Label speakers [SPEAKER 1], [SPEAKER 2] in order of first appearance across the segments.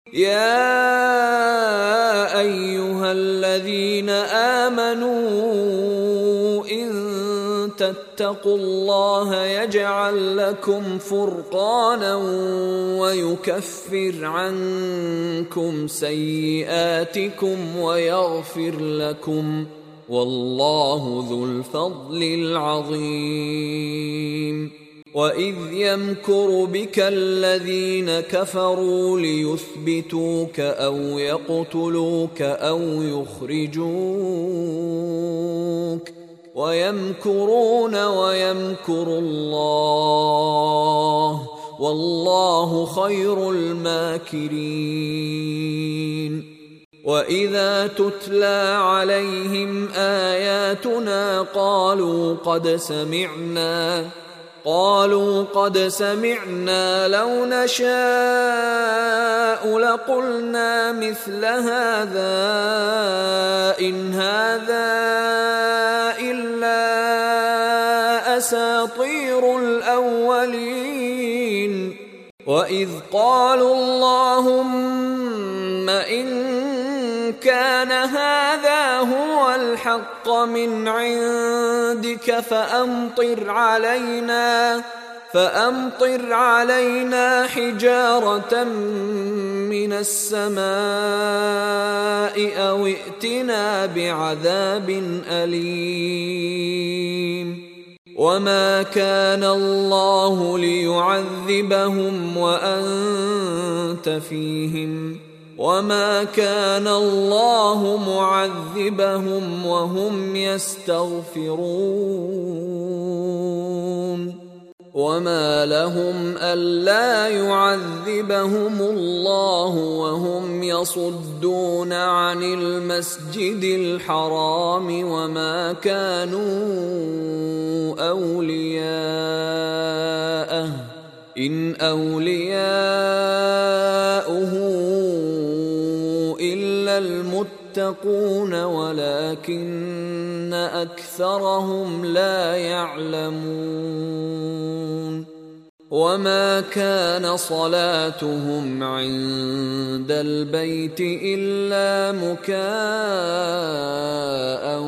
[SPEAKER 1] يا أيها الذين آمنوا إن تتقوا الله يجعل لكم فرقانا ويكفر عنكم سيئاتكم ويغفر لكم، والله ذو الفضل العظيم. وإذ يمكر بك الذين كفروا ليثبتوك أو يقتلوك أو يخرجوك ويمكرون ويمكر الله والله خير الماكرين. وإذا تتلى عليهم آياتنا قالوا قد سمعنا لو نشاء لقلنا مثل هذا إن هذا إلا أساطير الأولين. وإذ قالوا اللهم إن كان هذا هو الحق من عندك فأمطر علينا حجارة من السماء أو ائتنا بعذاب أليم. وما كان الله ليعذبهم وأنت فيهم وما كان الله معذبهم وهم يستغفرون. وما لهم ألا يعذبهم الله وهم يصدون عن المسجد الحرام وما كانوا أولياءه إن أولياؤه إلا المتقون ولكن أكثرهم لا يعلمون. وما كان صلاتهم عند البيت إلا مكاء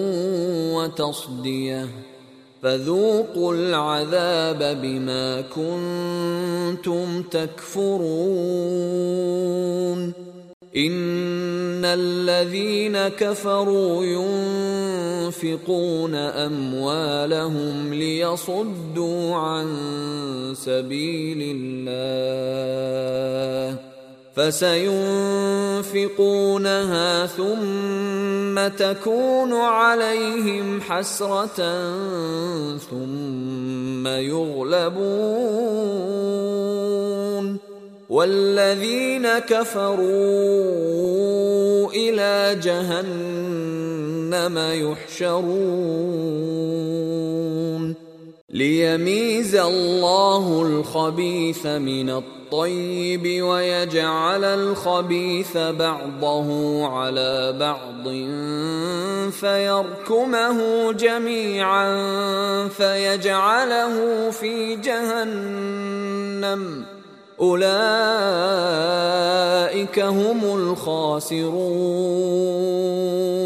[SPEAKER 1] وتصدية فذوقوا العذاب بما كنتم تكفرون. إن الذين كفروا ينفقون أموالهم ليصدوا عن سبيل الله فسينفقونها ثم تكون عليهم حسرة ثم يغلبون والذين كفروا إلى جهنم يحشرون ليميز الله الخبيث من الطيب ويجعل الخبيث بعضه على بعض فيركمه جميعا فيجعله في جهنم أولئك هم الخاسرون.